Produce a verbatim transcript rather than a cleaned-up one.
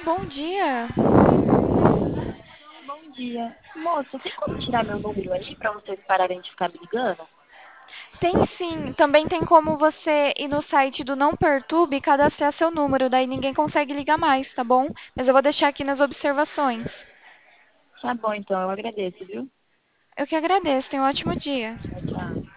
bom dia. Bom dia. Moça, tem como tirar meu número aí pra vocês pararem de ficar me ligando? Tem sim, também tem como você ir no site do Não Perturbe e cadastrar seu número, daí ninguém consegue ligar mais, tá bom? Mas eu vou deixar aqui nas observações. Tá bom, então, eu agradeço, viu? Eu que agradeço, tenha um ótimo dia. Tchau, tchau.